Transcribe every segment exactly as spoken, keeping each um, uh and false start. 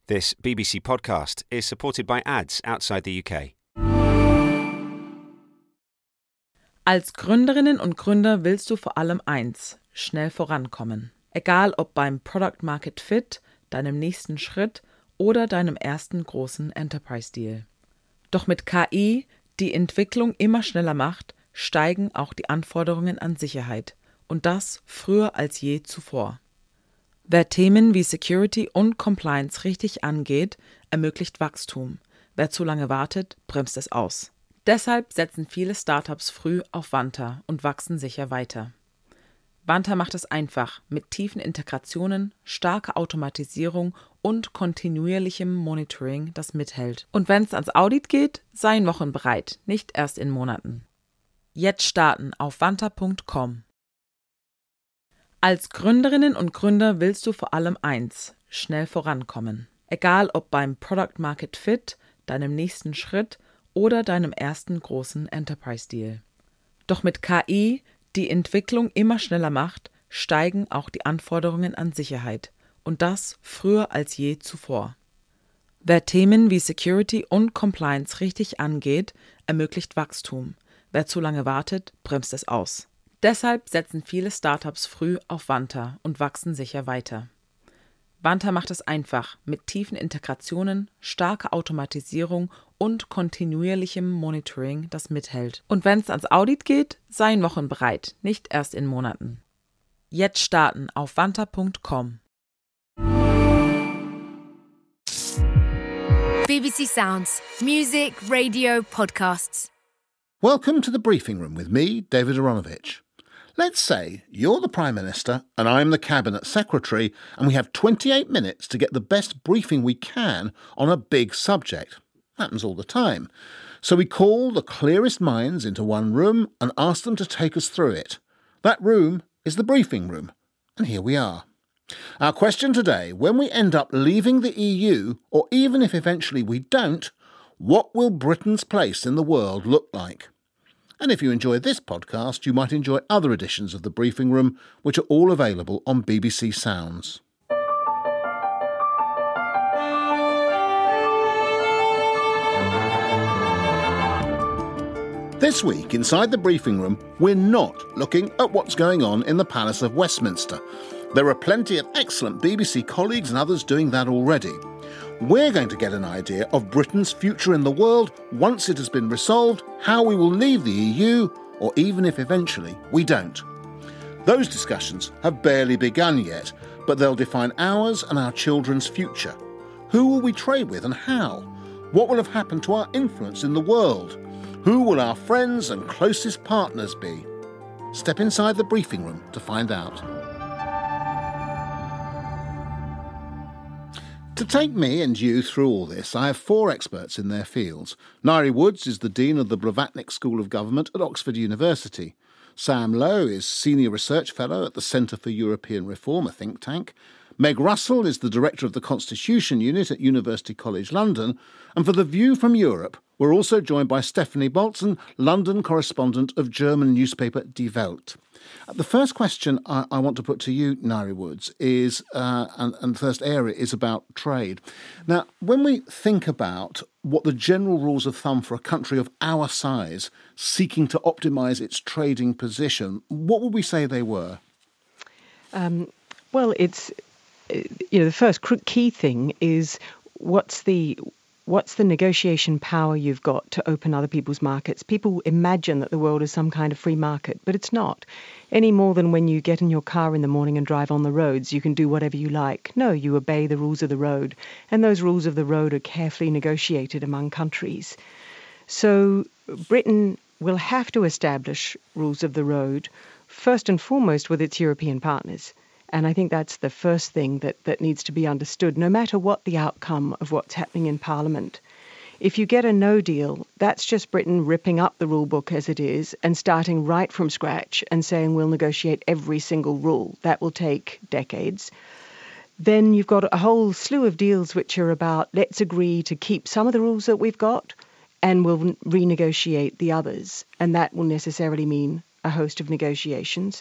This B B C podcast is supported by ads outside the U K. Als Gründerinnen und Gründer willst du vor allem eins: schnell vorankommen. Egal ob beim Product Market Fit, deinem nächsten Schritt oder deinem ersten großen Enterprise-Deal. Doch mit K I, die Entwicklung immer schneller macht, steigen auch die Anforderungen an Sicherheit. Und das früher als je zuvor. Wer Themen wie Security und Compliance richtig angeht, ermöglicht Wachstum. Wer zu lange wartet, bremst es aus. Deshalb setzen viele Startups früh auf Vanta und wachsen sicher weiter. Vanta macht es einfach mit tiefen Integrationen, starker Automatisierung und kontinuierlichem Monitoring, das mithält. Und wenn es ans Audit geht, seien Wochen bereit, nicht erst in Monaten. Jetzt starten auf vanta punkt com. Als Gründerinnen und Gründer willst du vor allem eins: schnell vorankommen. Egal ob beim Product Market Fit, deinem nächsten Schritt oder deinem ersten großen Enterprise-Deal. Doch mit K I, die Entwicklung immer schneller macht, steigen auch die Anforderungen an Sicherheit. Und das früher als je zuvor. Wer Themen wie Security und Compliance richtig angeht, ermöglicht Wachstum. Wer zu lange wartet, bremst es aus. Deshalb setzen viele Startups früh auf Vanta und wachsen sicher weiter. Vanta macht es einfach mit tiefen Integrationen, starker Automatisierung und kontinuierlichem Monitoring, das mithält. Und wenn es ans Audit geht, seien Wochen bereit, nicht erst in Monaten. Jetzt starten auf vanta punkt com. B B C Sounds. Music, radio, podcasts. Welcome to the briefing room with me, David Aronovich. Let's say you're the Prime Minister and I'm the Cabinet Secretary, and we have twenty-eight minutes to get the best briefing we can on a big subject. Happens all the time. So we call the clearest minds into one room and ask them to take us through it. That room is the briefing room. And here we are. Our question today: when we end up leaving the E U, or even if eventually we don't, what will Britain's place in the world look like? And if you enjoy this podcast, you might enjoy other editions of The Briefing Room, which are all available on B B C Sounds. This week, inside The Briefing Room, we're not looking at what's going on in the Palace of Westminster. There are plenty of excellent B B C colleagues and others doing that already. We're going to get an idea of Britain's future in the world once it has been resolved, how we will leave the E U, or even if eventually we don't. Those discussions have barely begun yet, but they'll define ours and our children's future. Who will we trade with and how? What will have happened to our influence in the world? Who will our friends and closest partners be? Step inside the briefing room to find out. To take me and you through all this, I have four experts in their fields. Ngaire Woods is the Dean of the Blavatnik School of Government at Oxford University. Sam Lowe is Senior Research Fellow at the Centre for European Reform, a think tank. Meg Russell is the Director of the Constitution Unit at University College London. And for The View from Europe, we're also joined by Stephanie Bolton, London correspondent of German newspaper Die Welt. The first question I, I want to put to you, Ngaire Woods, is, uh, and, and the first area is about trade. Now, when we think about what the general rules of thumb for a country of our size seeking to optimise its trading position, what would we say they were? Um, well, it's, you know, the first key thing is what's the... What's the negotiation power you've got to open other people's markets? People imagine that the world is some kind of free market, but it's not. Any more than when you get in your car in the morning and drive on the roads, you can do whatever you like. No, you obey the rules of the road. And those rules of the road are carefully negotiated among countries. So Britain will have to establish rules of the road, first and foremost with its European partners. And I think that's the first thing that, that needs to be understood, no matter what the outcome of what's happening in Parliament. If you get a no deal, that's just Britain ripping up the rule book as it is and starting right from scratch and saying we'll negotiate every single rule. That will take decades. Then you've got a whole slew of deals which are about let's agree to keep some of the rules that we've got and we'll renegotiate the others. And that will necessarily mean a host of negotiations.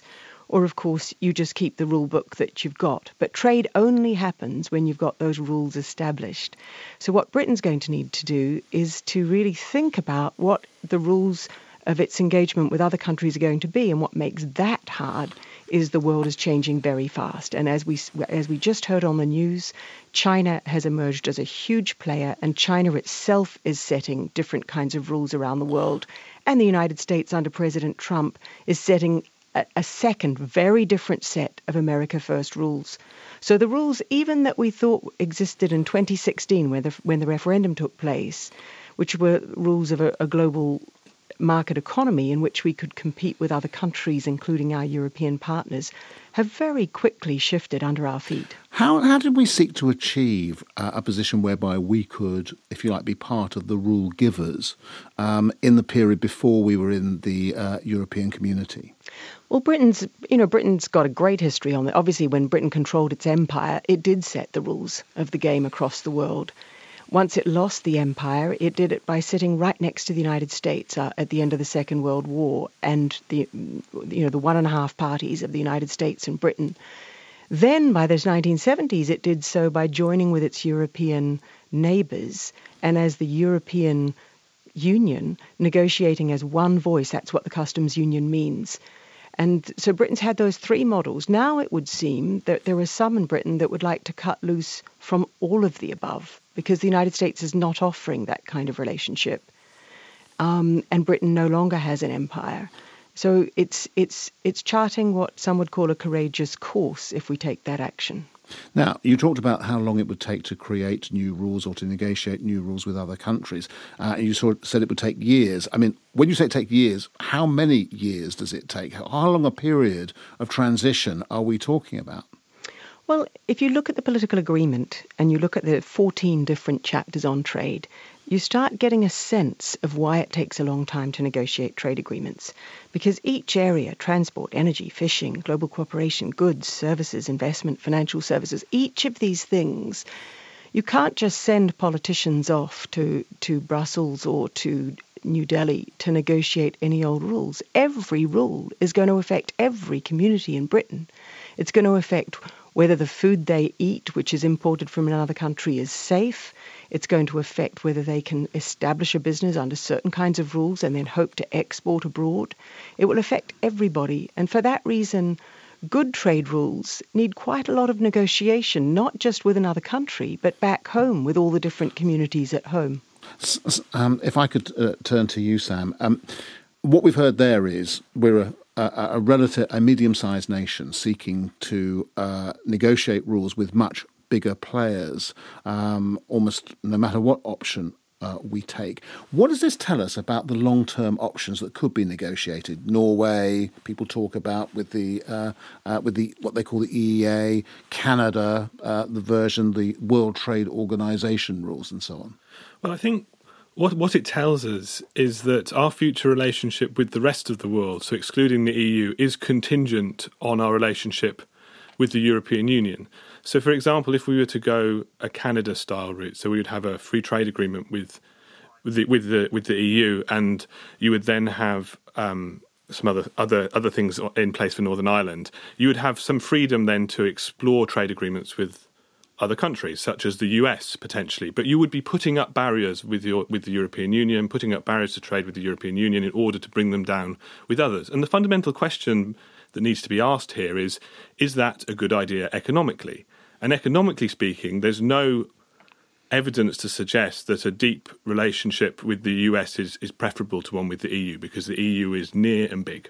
or of course you just keep the rule book that you've got. But trade only happens when you've got those rules established. So what Britain's going to need to do is to really think about what the rules of its engagement with other countries are going to be, and what makes that hard is the world is changing very fast. And as we as we just heard on the news, China has emerged as a huge player, and China itself is setting different kinds of rules around the world. And the United States under President Trump is setting a, a second, very different set of America First rules. So the rules, even that we thought existed in twenty sixteen when the, when the referendum took place, which were rules of a, a global market economy in which we could compete with other countries, including our European partners, have very quickly shifted under our feet. How how did we seek to achieve uh, a position whereby we could, if you like, be part of the rule givers um, in the period before we were in the uh, European community? Well, Britain's, you know, Britain's got a great history on it. Obviously, when Britain controlled its empire, it did set the rules of the game across the world. Once it lost the empire, it did it by sitting right next to the United States uh, at the end of the Second World War, and the, you know, the one and a half parties of the United States and Britain. Then, by the nineteen seventies, it did so by joining with its European neighbours, and as the European Union, negotiating as one voice. That's what the customs union means. And so Britain's had those three models. Now it would seem that there are some in Britain that would like to cut loose from all of the above, because the United States is not offering that kind of relationship. Um, and Britain no longer has an empire. So it's it's it's charting what some would call a courageous course if we take that action. Now, you talked about how long it would take to create new rules or to negotiate new rules with other countries. Uh, and you sort of said it would take years. I mean, when you say take years, how many years does it take? How long a period of transition are we talking about? Well, if you look at the political agreement and you look at the fourteen different chapters on trade, you start getting a sense of why it takes a long time to negotiate trade agreements. Because each area, transport, energy, fishing, global cooperation, goods, services, investment, financial services, each of these things, you can't just send politicians off to, to Brussels or to New Delhi to negotiate any old rules. Every rule is going to affect every community in Britain. It's going to affect whether the food they eat, which is imported from another country, is safe. It's going to affect whether they can establish a business under certain kinds of rules and then hope to export abroad. It will affect everybody. And for that reason, good trade rules need quite a lot of negotiation, not just with another country, but back home with all the different communities at home. Um, if I could uh, turn to you, Sam, um, what we've heard there is we're a A, a relative, a medium-sized nation seeking to uh, negotiate rules with much bigger players, um, almost no matter what option uh, we take. What does this tell us about the long-term options that could be negotiated? Norway, people talk about with the uh, uh, with the what they call the E E A, Canada, uh, the version, the World Trade Organization rules, and so on. Well, I think What what it tells us is that our future relationship with the rest of the world, so excluding the E U, is contingent on our relationship with the European Union. So, for example, if we were to go a Canada-style route, so we would have a free trade agreement with with the with the, with the E U, and you would then have um, some other, other other things in place for Northern Ireland. You would have some freedom then to explore trade agreements with other countries, such as the U S potentially, but you would be putting up barriers with your with the European Union, putting up barriers to trade with the European Union in order to bring them down with others. And the fundamental question that needs to be asked here is, is that a good idea economically? And economically speaking, there's no evidence to suggest that a deep relationship with the U S is, is preferable to one with the E U, because the E U is near and big.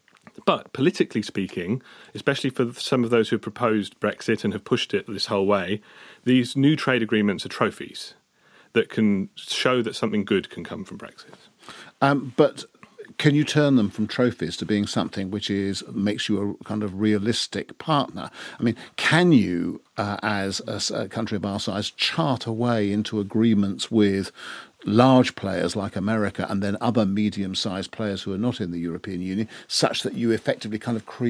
But politically speaking, especially for some of those who have proposed Brexit and have pushed it this whole way, these new trade agreements are trophies that can show that something good can come from Brexit. Um, but can you turn them from trophies to being something which is makes you a kind of realistic partner? I mean, can you, uh, as a, a country of our size, chart a way into agreements with large players like America and then other medium-sized players who are not in the European Union, such that you effectively kind of create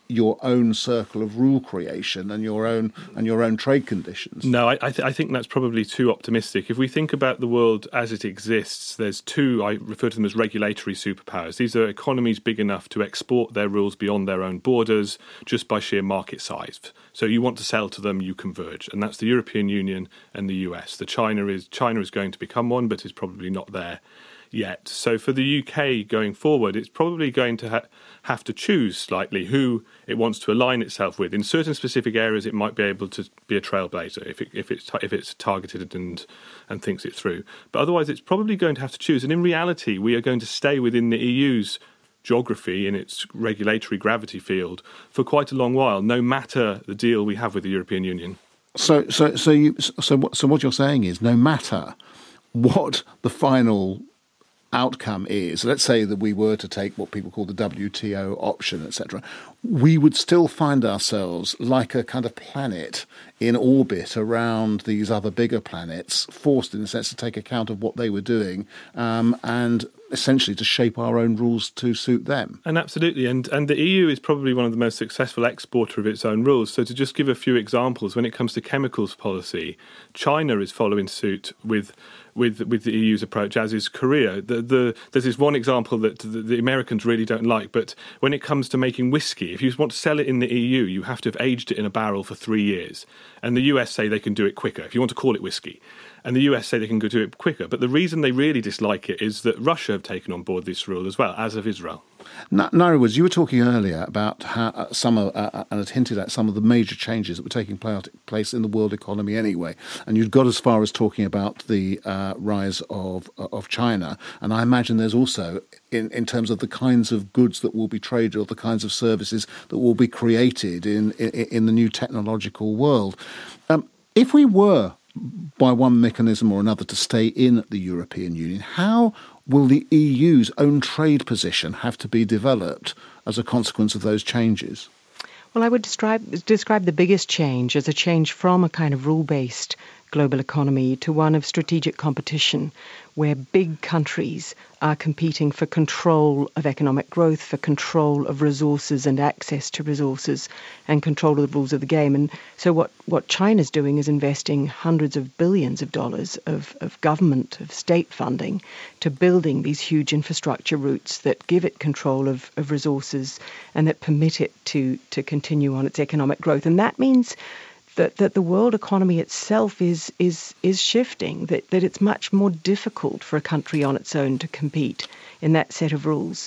your own circle of rule creation and your own and your own trade conditions. No, I, I, th- I think that's probably too optimistic. If we think about the world as it exists, there's two, I refer to them as regulatory superpowers. These are economies big enough to export their rules beyond their own borders just by sheer market size. So you want to sell to them, you converge. And that's the European Union and the U S. The China is China is going to become one, but is probably not there yet. So for the U K going forward, it's probably going to ha- have to choose slightly who it wants to align itself with. In certain specific areas, it might be able to be a trailblazer if it, if it's if it's targeted and and thinks it through. But otherwise, it's probably going to have to choose. And in reality, we are going to stay within the E U's geography in its regulatory gravity field for quite a long while, no matter the deal we have with the European Union. So, so, so, you, so, what, so what you're saying is, no matter what the final outcome is, let's say that we were to take what people call the W T O option, et cetera, we would still find ourselves like a kind of planet in orbit around these other bigger planets, forced in a sense to take account of what they were doing um, and essentially to shape our own rules to suit them. And absolutely, and and the E U is probably one of the most successful exporter of its own rules. So to just give a few examples, when it comes to chemicals policy, China is following suit with with with the E U's approach, as is Korea. The, the, there's this one example that the, the Americans really don't like, but when it comes to making whiskey, if you want to sell it in the E U, you have to have aged it in a barrel for three years. And the U S say they can do it quicker, if you want to call it whiskey. And the U S say they can go do it quicker. But the reason they really dislike it is that Russia have taken on board this rule as well, as of Israel. N- Nairi Woods, you were talking earlier about how uh, some of, uh, and had hinted at some of the major changes that were taking place in the world economy anyway. And you'd got as far as talking about the uh, rise of of China. And I imagine there's also, in, in terms of the kinds of goods that will be traded or the kinds of services that will be created in, in, in the new technological world. Um, if we were, by one mechanism or another, to stay in the European Union, how will the E U's own trade position have to be developed as a consequence of those changes? Well, I would describe describe the biggest change as a change from a kind of rule-based global economy to one of strategic competition, where big countries are competing for control of economic growth, for control of resources and access to resources, and control of the rules of the game. And so what, what China's doing is investing hundreds of billions of dollars of, of government, of state funding, to building these huge infrastructure routes that give it control of, of resources and that permit it to, to continue on its economic growth. And that means that, that the world economy itself is is is shifting, that, that it's much more difficult for a country on its own to compete in that set of rules.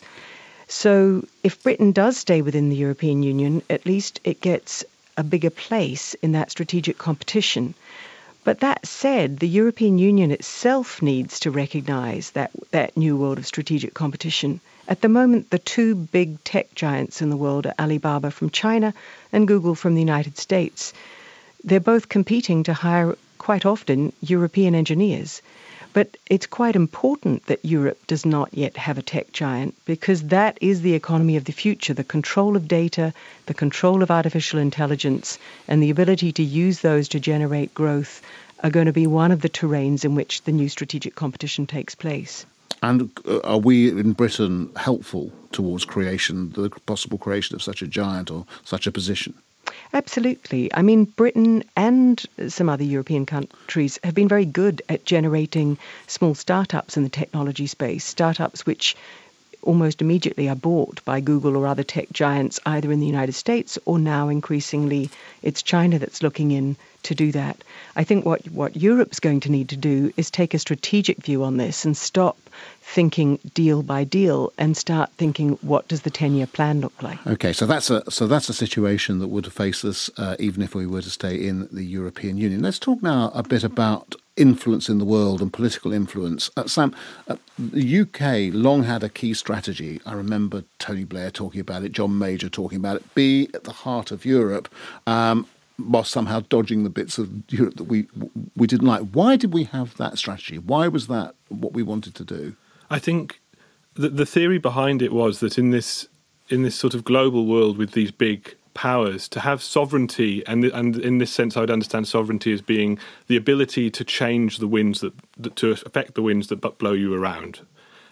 So if Britain does stay within the European Union, at least it gets a bigger place in that strategic competition. But that said, the European Union itself needs to recognise that, that new world of strategic competition. At the moment, the two big tech giants in the world are Alibaba from China and Google from the United States. They're both competing to hire, quite often, European engineers. But it's quite important that Europe does not yet have a tech giant, because that is the economy of the future. The control of data, the control of artificial intelligence, and the ability to use those to generate growth are going to be one of the terrains in which the new strategic competition takes place. And are we in Britain helpful towards creation, the possible creation of such a giant or such a position? Absolutely. I mean, Britain and some other European countries have been very good at generating small startups in the technology space, startups which almost immediately are bought by Google or other tech giants, either in the United States or now increasingly it's China that's looking in to do that. I think what, what Europe's going to need to do is take a strategic view on this and stop thinking deal by deal and start thinking, what does the ten-year plan look like? Okay, so that's a so that's a situation that would face us uh, even if we were to stay in the European Union. Let's talk now a bit about influence in the world and political influence. Uh, Sam, uh, the U K long had a key strategy. I remember Tony Blair talking about it, John Major talking about it, be at the heart of Europe, um, while somehow dodging the bits of Europe that we we didn't like. Why did we have that strategy? Why was that what we wanted to do? I think the, the theory behind it was that in this in this sort of global world with these big powers, to have sovereignty, and and in this sense I would understand sovereignty as being the ability to change the winds that, that to affect the winds that blow you around.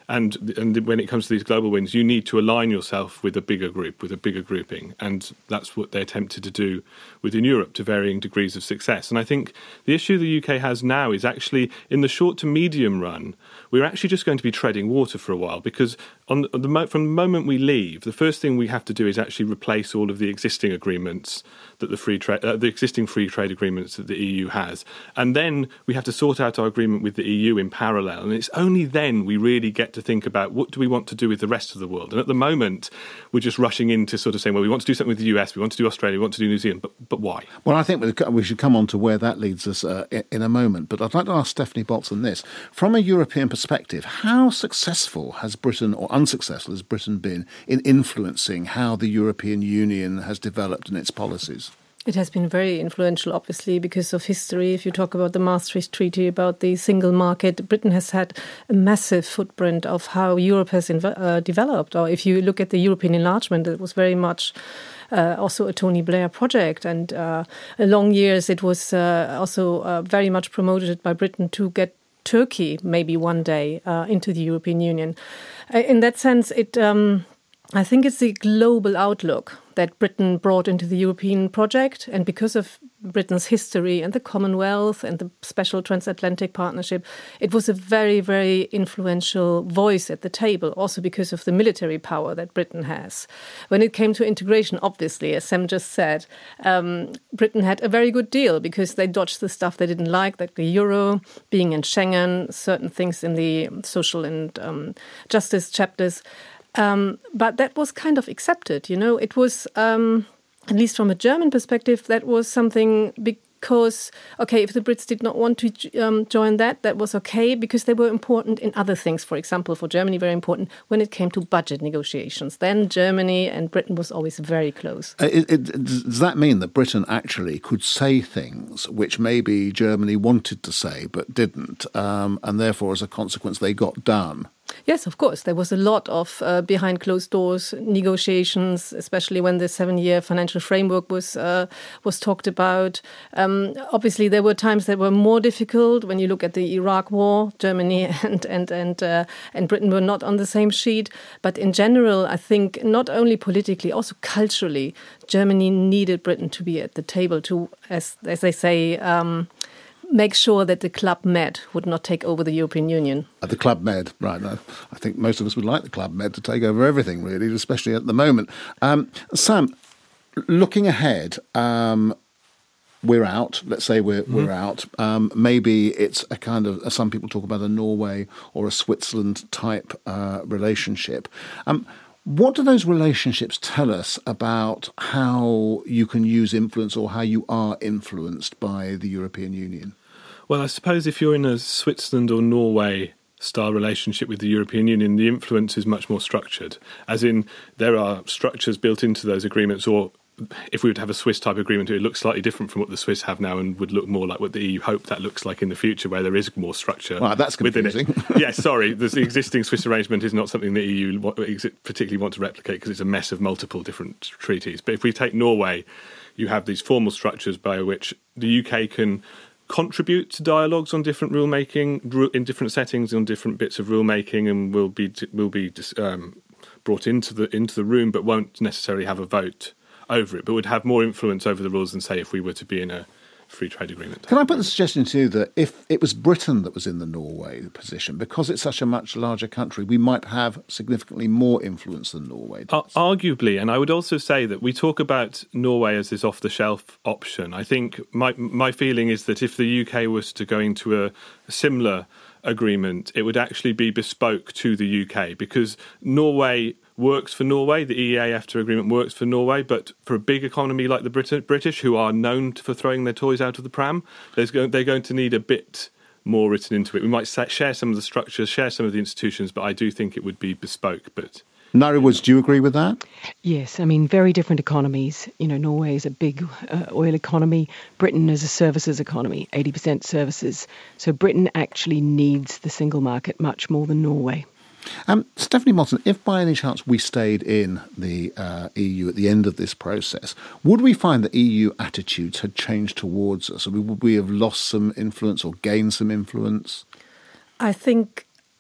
And and when it comes to these global wins, you need to align yourself with a bigger group, with a bigger grouping. And that's what they attempted to do within Europe to varying degrees of success. And I think the issue the U K has now is actually, in the short to medium run, we're actually just going to be treading water for a while, because on the, mo- from the moment we leave, the first thing we have to do is actually replace all of the existing agreements that the free trade, uh, the existing free trade agreements that the E U has. And then we have to sort out our agreement with the E U in parallel. And it's only then we really get to think about what do we want to do with the rest of the world. And at the moment, we're just rushing into sort of saying, well, we want to do something with the U S, we want to do Australia, we want to do New Zealand, but but why? Well, I think we should come on to where that leads us uh, in a moment. But I'd like to ask Stephanie Bolton this. From a European perspective, how successful has Britain, or unsuccessful has Britain been, in influencing how the European Union has developed in its policies? It has been very influential, obviously, because of history. If you talk about the Maastricht Treaty, about the single market, Britain has had a massive footprint of how Europe has inv- uh, developed. Or if you look at the European enlargement, it was very much uh, also a Tony Blair project. And uh, long years, it was uh, also uh, very much promoted by Britain to get Turkey, maybe one day, uh, into the European Union. Uh, in that sense, it... Um, I think it's the global outlook that Britain brought into the European project. And because of Britain's history and the Commonwealth and the special transatlantic partnership, it was a very, very influential voice at the table, also because of the military power that Britain has. When it came to integration, obviously, as Sam just said, um, Britain had a very good deal because they dodged the stuff they didn't like, like the euro, being in Schengen, certain things in the social and um, justice chapters. Um, but that was kind of accepted, you know. It was, um, at least from a German perspective, that was something because, okay, if the Brits did not want to um, join that, that was okay because they were important in other things. For example, for Germany, very important when it came to budget negotiations. Then Germany and Britain was always very close. Uh, it, it, does that mean that Britain actually could say things which maybe Germany wanted to say but didn't, um, and therefore, as a consequence, they got done? Yes, of course. There was a lot of uh, behind closed doors negotiations, especially when the seven-year financial framework was uh, was talked about. Um, obviously, there were times that were more difficult. When you look at the Iraq War, Germany and and and uh, and Britain were not on the same sheet. But in general, I think not only politically, also culturally, Germany needed Britain to be at the table to, as as they say. Um, make sure that the Club Med would not take over the European Union. At the Club Med, right. No, I think most of us would like the Club Med to take over everything, really, especially at the moment. Um, Sam, looking ahead, um, we're out. Let's say we're mm-hmm. we're out. Um, maybe it's a kind of, some people talk about a Norway or a Switzerland type uh, relationship. Um, What do those relationships tell us about how you can use influence or how you are influenced by the European Union? Well, I suppose if you're in a Switzerland or Norway style relationship with the European Union, the influence is much more structured, as in there are structures built into those agreements, or if we would have a Swiss type agreement, it would look slightly different from what the Swiss have now and would look more like what the E U hope that looks like in the future, where there is more structure. Right, that's confusing. Within it. Yes, sorry. The existing Swiss arrangement is not something the E U particularly want to replicate because it's a mess of multiple different treaties. But if we take Norway, you have these formal structures by which the U K can contribute to dialogues on different rulemaking in different settings, on different bits of rulemaking, and will be will be um, brought into the into the room, but won't necessarily have a vote over it, but would have more influence over the rules than, say, if we were to be in a free trade agreement. Can I put the suggestion to you that if it was Britain that was in the Norway position, because it's such a much larger country, we might have significantly more influence than Norway does? Uh, arguably, and I would also say that we talk about Norway as this off-the-shelf option. I think my my feeling is that if the U K was to go into a, a similar agreement, it would actually be bespoke to the U K, because Norway works for Norway, the E E A EFTA agreement works for Norway, but for a big economy like the Brit- British, who are known for throwing their toys out of the pram, there's go- they're going to need a bit more written into it. We might sa- share some of the structures, share some of the institutions, but I do think it would be bespoke. But Nairi Woods, do you agree with that? Yes, I mean, very different economies. You know, Norway is a big uh, oil economy. Britain is a services economy, eighty percent services. So Britain actually needs the single market much more than Norway. Um, Stephanie Bolton, if by any chance we stayed in the uh, E U at the end of this process, would we find that E U attitudes had changed towards us? Or would we have lost some influence or gained some influence? I think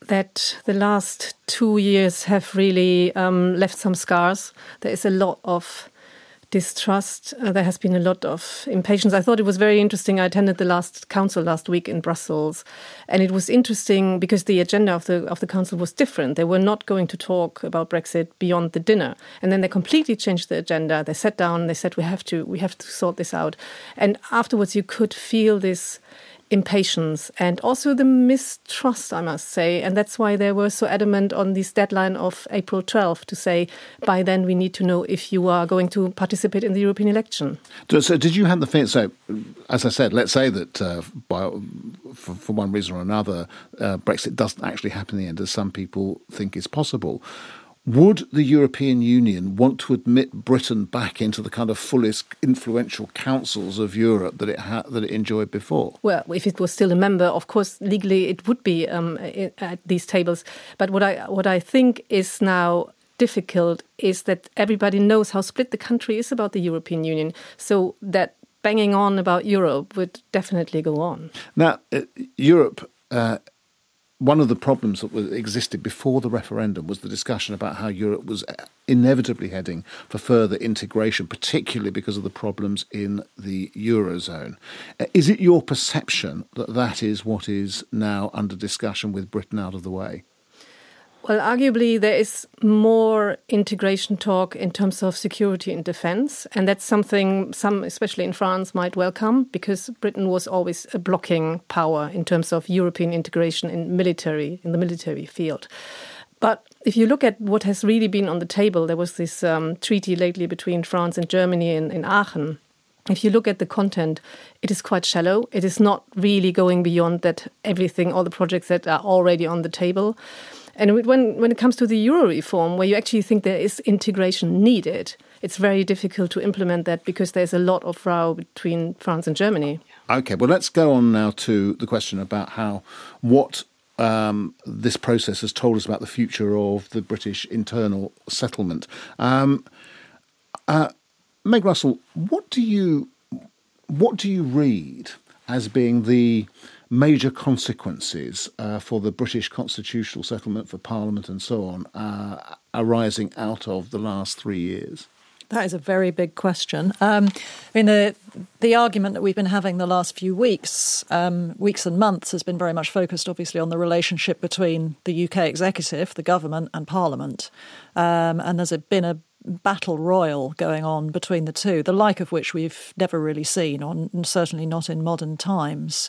that the last two years have really um, left some scars. There is a lot of distrust. Uh, there has been a lot of impatience. I thought it was very interesting. I attended the last council last week in Brussels, and it was interesting because the agenda of the of the council was different. They were not going to talk about Brexit beyond the dinner, and then they completely changed the agenda. They sat down. They said we have to we have to sort this out. And afterwards, you could feel this impatience and also the mistrust, I must say. And that's why they were so adamant on this deadline of April twelfth to say, by then we need to know if you are going to participate in the European election. So did you have the feeling, so as I said, let's say that uh, by, for, for one reason or another, uh, Brexit doesn't actually happen in the end, as some people think is possible. Would the European Union want to admit Britain back into the kind of fullest influential councils of Europe that it ha- that it enjoyed before? Well, if it was still a member, of course, legally it would be um, at these tables. But what I what I think is now difficult is that everybody knows how split the country is about the European Union. So that banging on about Europe would definitely go on. Now, uh, Europe... Uh, One of the problems that was, existed before the referendum was the discussion about how Europe was inevitably heading for further integration, particularly because of the problems in the Eurozone. Uh, is it your perception that that is what is now under discussion with Britain out of the way? Well, arguably there is more integration talk in terms of security and defence, and that's something some, especially in France, might welcome, because Britain was always a blocking power in terms of European integration in military, in the military field. But if you look at what has really been on the table, there was this um, treaty lately between France and Germany in, in Aachen. If you look at the content, it is quite shallow. It is not really going beyond that everything, all the projects that are already on the table. And when, when it comes to the Euro reform, where you actually think there is integration needed, it's very difficult to implement that because there's a lot of row between France and Germany. OK, well, let's go on now to the question about how what um, this process has told us about the future of the British internal settlement. Um, uh, Meg Russell, what do you what do you read as being the major consequences uh, for the British constitutional settlement, for Parliament and so on, uh, arising out of the last three years? That is a very big question. Um, I mean, the the argument that we've been having the last few weeks, um, weeks and months, has been very much focused, obviously, on the relationship between the U K executive, the government, and Parliament. Um, and there's a, been a battle royal going on between the two, the like of which we've never really seen, or certainly not in modern times.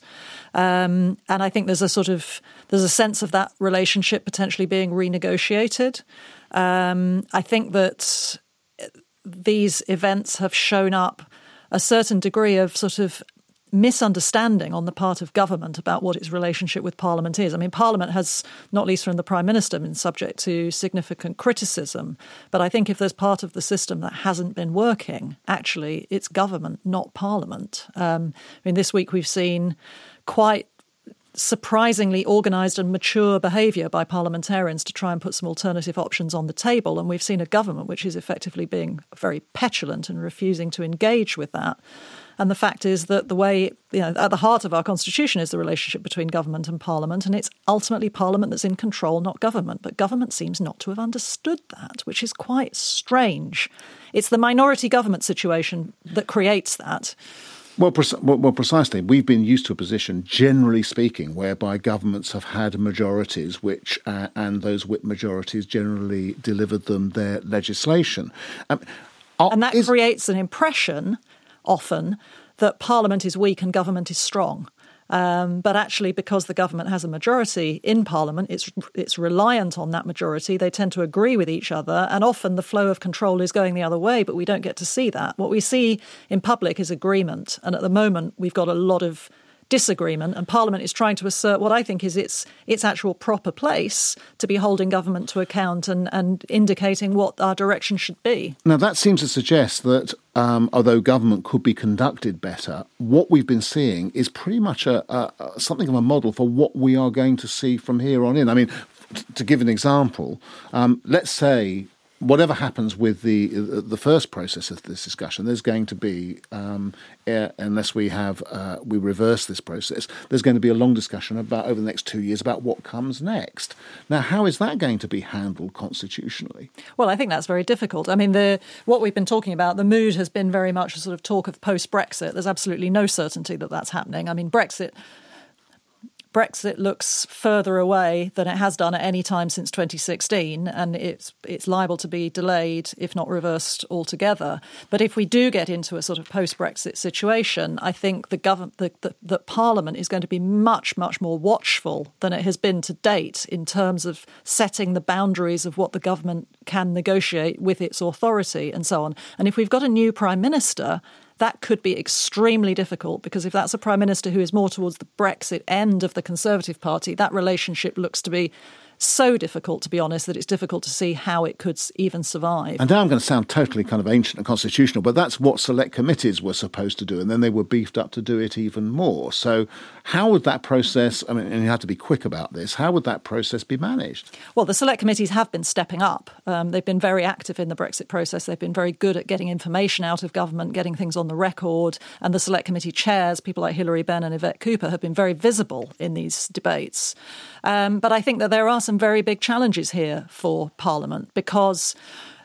Um, and I think there's a sort of there's a sense of that relationship potentially being renegotiated. Um, I think that these events have shown up a certain degree of sort of misunderstanding on the part of government about what its relationship with Parliament is. I mean, Parliament has, not least from the Prime Minister, been subject to significant criticism. But I think if there's part of the system that hasn't been working, actually, it's government, not Parliament. Um, I mean, this week we've seen quite surprisingly organised and mature behaviour by parliamentarians to try and put some alternative options on the table. And we've seen a government which is effectively being very petulant and refusing to engage with that. And the fact is that the way, you know, at the heart of our constitution is the relationship between government and Parliament, and it's ultimately Parliament that's in control, not government. But government seems not to have understood that, which is quite strange. It's the minority government situation that creates that. Well, pre- well, precisely. We've been used to a position, generally speaking, whereby governments have had majorities which, uh, and those whip majorities generally delivered them their legislation. Um, and that is- creates an impression, often, that Parliament is weak and government is strong. Um, but actually, because the government has a majority in Parliament, it's it's reliant on that majority. They tend to agree with each other, and often the flow of control is going the other way, but we don't get to see that. What we see in public is agreement, and at the moment we've got a lot of disagreement, and Parliament is trying to assert what I think is its its actual proper place to be holding government to account and, and indicating what our direction should be. Now, that seems to suggest that um, although government could be conducted better, what we've been seeing is pretty much a, a, a something of a model for what we are going to see from here on in. I mean, t- to give an example, um, let's say whatever happens with the uh, the first process of this discussion, there's going to be, um, uh, unless we have uh, we reverse this process, there's going to be a long discussion about over the next two years about what comes next. Now, how is that going to be handled constitutionally? Well, I think that's very difficult. I mean, the what we've been talking about, the mood has been very much a sort of talk of post-Brexit. There's absolutely no certainty that that's happening. I mean, Brexit. Brexit looks further away than it has done at any time since twenty sixteen, and it's it's liable to be delayed, if not reversed altogether. But if we do get into a sort of post-Brexit situation, I think the government, the, the, the Parliament is going to be much, much more watchful than it has been to date in terms of setting the boundaries of what the government can negotiate with its authority and so on. And if we've got a new Prime Minister, that could be extremely difficult, because if that's a Prime Minister who is more towards the Brexit end of the Conservative Party, that relationship looks to be so difficult, to be honest, that it's difficult to see how it could even survive. And now I'm going to sound totally kind of ancient and constitutional, but that's what select committees were supposed to do, and then they were beefed up to do it even more. So how would that process, I mean, and you have to be quick about this, how would that process be managed? Well, the select committees have been stepping up. Um, they've been very active in the Brexit process. They've been very good at getting information out of government, getting things on the record. And the select committee chairs, people like Hilary Benn and Yvette Cooper, have been very visible in these debates. Um, but I think that there are some very big challenges here for Parliament, because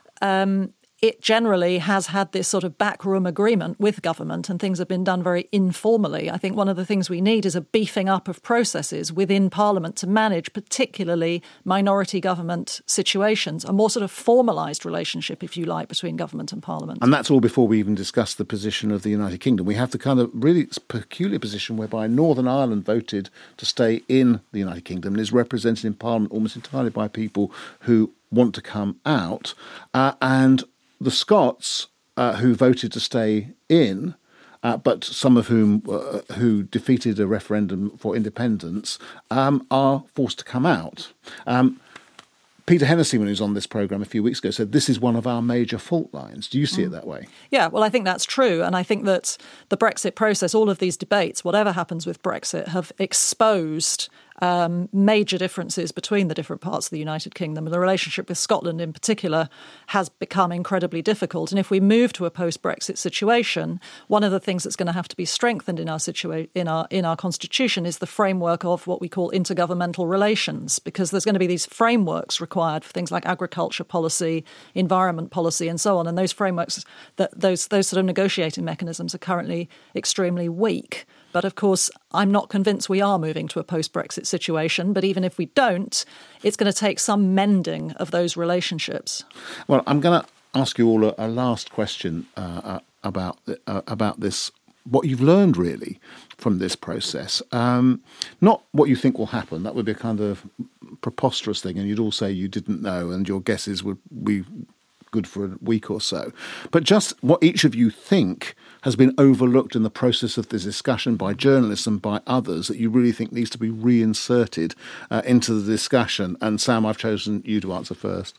um, it generally has had this sort of backroom agreement with government, and things have been done very informally. I think one of the things we need is a beefing up of processes within Parliament to manage particularly minority government situations, a more sort of formalised relationship, if you like, between government and Parliament. And that's all before we even discuss the position of the United Kingdom. We have the kind of really peculiar position whereby Northern Ireland voted to stay in the United Kingdom and is represented in Parliament almost entirely by people who want to come out, uh, and the Scots, uh, who voted to stay in, uh, but some of whom uh, who defeated a referendum for independence, um, are forced to come out. Um, Peter Hennessy, when he was on this programme a few weeks ago, said this is one of our major fault lines. Do you see mm. it that way? Yeah, well, I think that's true. And I think that the Brexit process, all of these debates, whatever happens with Brexit, have exposed Um, major differences between the different parts of the United Kingdom. And the relationship with Scotland in particular has become incredibly difficult. And if we move to a post-Brexit situation, one of the things that's going to have to be strengthened in our situa- in our in our constitution is the framework of what we call intergovernmental relations, because there's going to be these frameworks required for things like agriculture policy, environment policy, and so on. And those frameworks, that those those sort of negotiating mechanisms are currently extremely weak. But of course, I'm not convinced we are moving to a post-Brexit situation. But even if we don't, it's going to take some mending of those relationships. Well, I'm going to ask you all a, a last question uh, about uh, about this, what you've learned really from this process. Um, not what you think will happen. That would be a kind of preposterous thing, and you'd all say you didn't know, and your guesses would be good for a week or so. But just what each of you think has been overlooked in the process of this discussion by journalists and by others that you really think needs to be reinserted uh, into the discussion. And Sam, I've chosen you to answer first.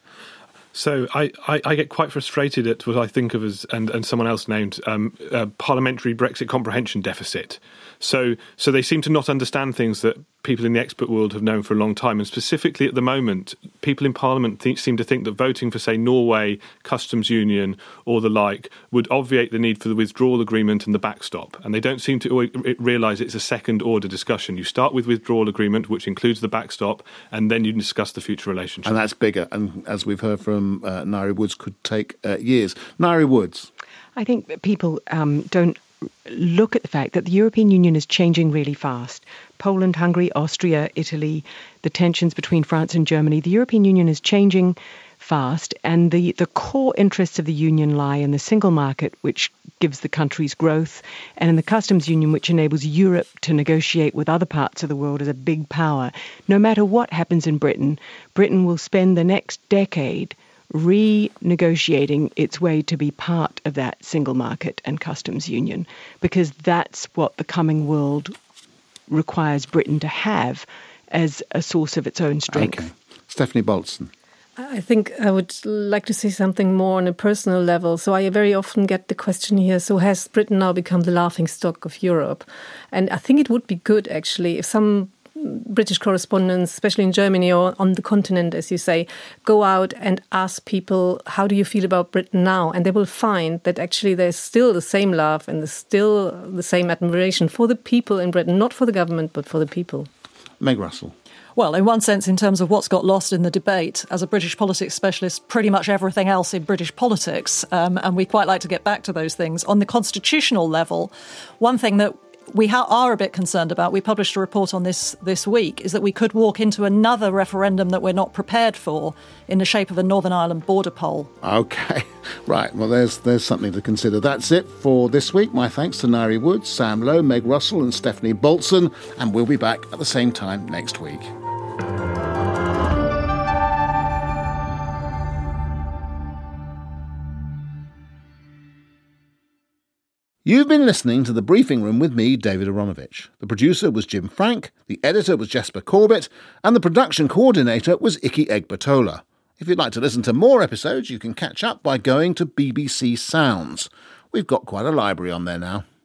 So I, I, I get quite frustrated at what I think of as, and, and someone else named, um, uh, parliamentary Brexit comprehension deficit. So so they seem to not understand things that people in the expert world have known for a long time. And specifically at the moment, people in Parliament th- seem to think that voting for, say, Norway, customs union or the like would obviate the need for the withdrawal agreement and the backstop. And they don't seem to realise it's a second-order discussion. You start with withdrawal agreement, which includes the backstop, and then you discuss the future relationship. And that's bigger. And as we've heard from uh, Ngaire Woods, could take uh, years. Ngaire Woods. I think that people um, don't look at the fact that the European Union is changing really fast. Poland, Hungary, Austria, Italy, the tensions between France and Germany. The European Union is changing fast, and the, the core interests of the Union lie in the single market, which gives the countries growth, and in the customs union, which enables Europe to negotiate with other parts of the world as a big power. No matter what happens in Britain, Britain will spend the next decade renegotiating its way to be part of that single market and customs union, because that's what the coming world requires Britain to have as a source of its own strength. Okay. Stephanie Bolton. I think I would like to say something more on a personal level. So I very often get the question here, so has Britain now become the laughingstock of Europe? And I think it would be good, actually, if some British correspondents, especially in Germany or on the continent, as you say, go out and ask people, how do you feel about Britain now? And they will find that actually there's still the same love and there's still the same admiration for the people in Britain, not for the government, but for the people. Meg Russell. Well, in one sense, in terms of what's got lost in the debate, as a British politics specialist, pretty much everything else in British politics, um, and we quite like to get back to those things. On the constitutional level, one thing that we ha- are a bit concerned about, we published a report on this this week, is that we could walk into another referendum that we're not prepared for in the shape of a Northern Ireland border poll. OK, right, well, there's there's something to consider. That's it for this week. My thanks to Nairi Woods, Sam Lowe, Meg Russell and Stephanie Bolton, and we'll be back at the same time next week. You've been listening to The Briefing Room with me, David Aronovich. The producer was Jim Frank, the editor was Jesper Corbett, and the production coordinator was Iki Egbatola. If you'd like to listen to more episodes, you can catch up by going to B B C Sounds. We've got quite a library on there now.